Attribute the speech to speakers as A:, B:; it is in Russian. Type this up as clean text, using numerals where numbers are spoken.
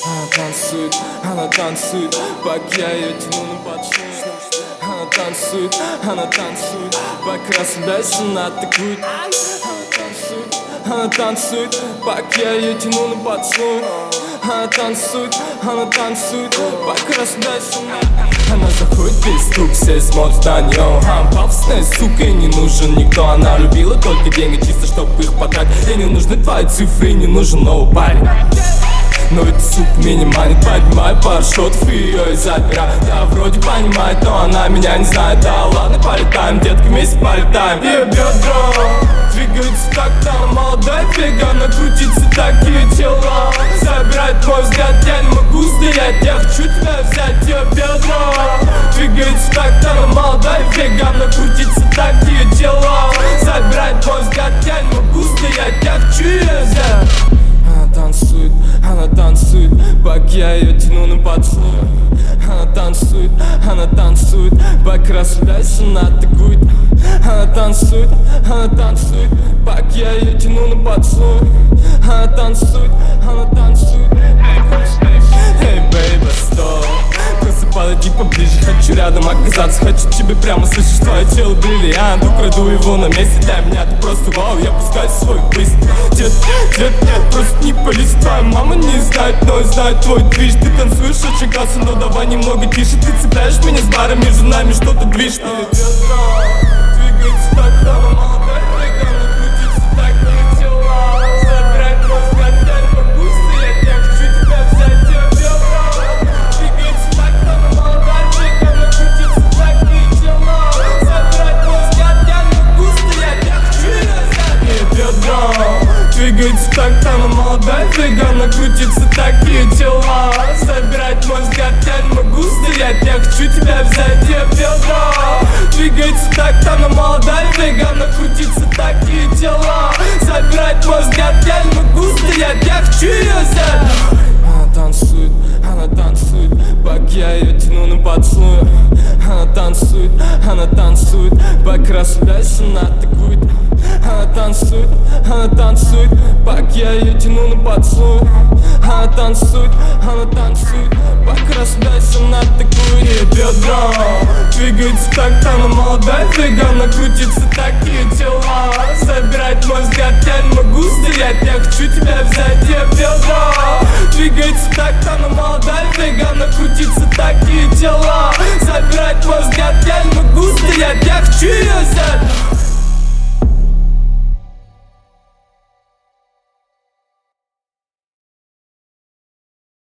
A: Она танцует, пока я ее тяну на поцелуй. Она танцует, пока расслабляюсь, она атакует. Она танцует, пока я ее тяну на поцелуй. Она танцует, пока расслабляюсь, она заходит без стук, все смотрят на нее. Пафосная сука, и не нужен никто. Она любила только деньги, чисто чтоб их потратить. Ей не нужны твои цифры, не нужен новый парень. Но эта сука меня манит, поднимаю пару шотов и ее и забираю. Я вроде понимаю, но она меня не знает. Да ладно, полетаем, детка, вместе полетаем. Ее бедра двигаются так, там молодая фига. Она крутится, такие тела забирает мой взгляд, я не могу стоять. Я хочу тебя взять, ее бедра двигаются так, там молодая фига. Она крутится, такие тела забирает мой взгляд, я не могу стоять. Я хочу ее взять. Она танцует, пока я ее тяну на поцелуй. Она танцует, пока расслабляюсь, она атакует. Она танцует, пока я ее тяну на поцелуй. Она танцует, эй, бейби, стоп. Просто подойди поближе, хочу рядом оказаться. Хочу тебе прямо слышать, твое тело бриллиант. Украду его на месте, для меня ты просто вау. Я пускаю свой быстро. Нет, просто не пались. Твоя мама не знает, но знает твой движ. Ты танцуешь очень классно, но давай немного тише. Ты цепляешь меня с баром, между нами что-то движет. Двигается так, там молодая фига. Она крутится, такие тела забирает мой взгляд, я не могу стоять. Я хочу тебя взять, ее бедра двигается так, там молодая фига. Она крутится, такие тела забирает мой взгляд, я не могу стоять. Я хочу ее взять, ее бедра двигается так, там молодая фига. Она крутится, такие тела забирает мой взгляд, я не могу стоять. Я хочу тебя взять, ее бедра двигается так, там молодая фига. Она крутится, такие тела забирает мой взгляд, я не могу стоять. Я хочу ее взять. Она танцует, пока я ее тяну на поцелуй. Она танцует, пока расслабляюсь, она атакует. Она танцует, пока я ее тяну на поцелуй. Она танцует, пока расслабляюсь, она атакует. Ее бедра двигается так, там молодая фига. Она крутится, такие тела забирает мой взгляд, я не могу стоять. Я хочу тебя взять, ее бедра двигается так, там молодая фига. Она крутится, такие тела забирает мой взгляд,